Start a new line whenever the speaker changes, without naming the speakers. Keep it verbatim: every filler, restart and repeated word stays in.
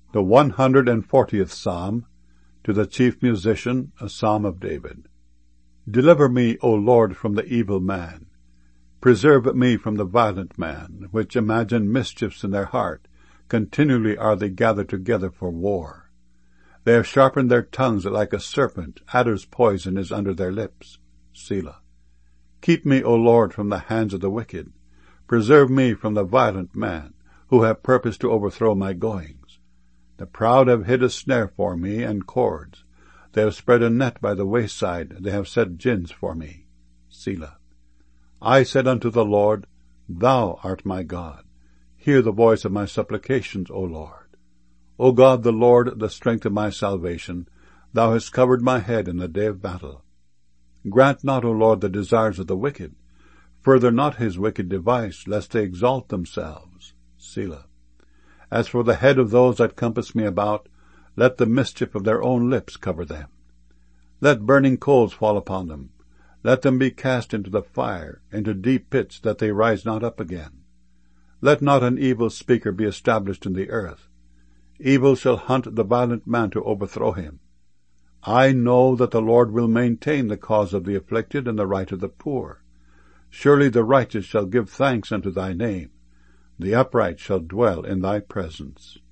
The one hundred and fortieth Psalm, to the chief musician, a psalm of David. Deliver me, O Lord, from the evil man. Preserve me from the violent man, which imagine mischiefs in their heart. Continually are they gathered together for war. They have sharpened their tongues like a serpent. Adder's poison is under their lips. Selah. Keep me, O Lord, from the hands of the wicked. Preserve me from the violent man, who have purposed to overthrow my goings. The proud have hid a snare for me, and cords. They have spread a net by the wayside. They have set gins for me. Selah. I said unto the Lord, Thou art my God. Hear the voice of my supplications, O Lord. O God, the Lord, the strength of my salvation, Thou hast covered my head in the day of battle. Grant not, O Lord, the desires of the wicked. Further not his wicked device, lest they exalt themselves. Selah. As for the head of those that compass me about, let the mischief of their own lips cover them. Let burning coals fall upon them. Let them be cast into the fire, into deep pits, that they rise not up again. Let not an evil speaker be established in the earth. Evil shall hunt the violent man to overthrow him. I know that the Lord will maintain the cause of the afflicted and the right of the poor. Surely the righteous shall give thanks unto thy name. The upright shall dwell in thy presence.